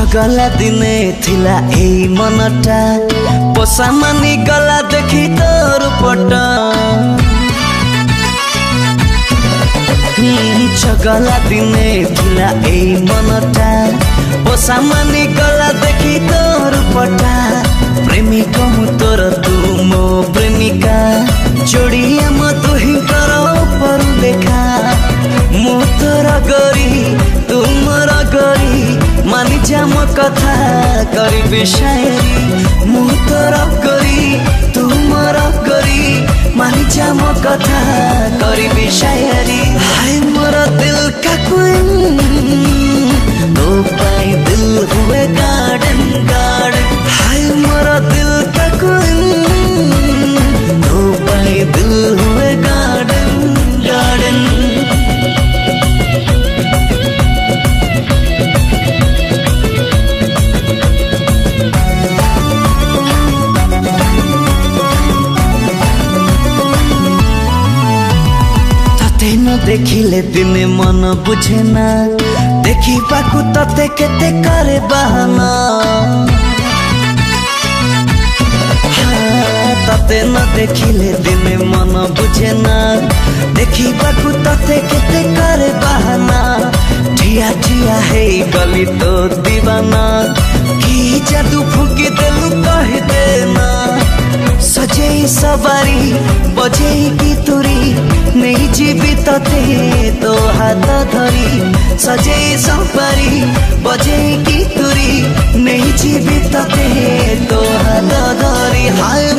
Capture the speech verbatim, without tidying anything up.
गला दिने थिला एई मनटा पोसा मानी गला देखी तोर पटा गला दिने थिला एई मनटा पोसा मानी गला देखी तोर पटा प्रेमिक मु तोर तू मो प्रेमिका जोड़िया म तुही कर पर लेखा मु तोर गरी तू मोर गरी मानी जा मो कथा करी शायरी मु तोर गरी तू मोर गरी मानी जा मो कथा करी शायरी हाय मोर दिल का क्वीन तो पाई दिल हुए गार्डन गार्डन हाय मोर दिल का क्वीन तो पाई दिल हुए गार्डन गार्डन। न देखिले दिने मन बुझे ना देखी पाकु तते केते करे बहाना तते न देखिले दिने मन बुझे ना देखी पाकु तते केते करे बहाना ठिया ठिया है गली तो दीवाना की जादू फूकी देलु कह देना सजे सवारी बजे की तुरी नहीं जीवी तते तो हाथ धरी सजे सवारी बजे की तुरी नहीं जीवी तते तो हाथ धरी हाय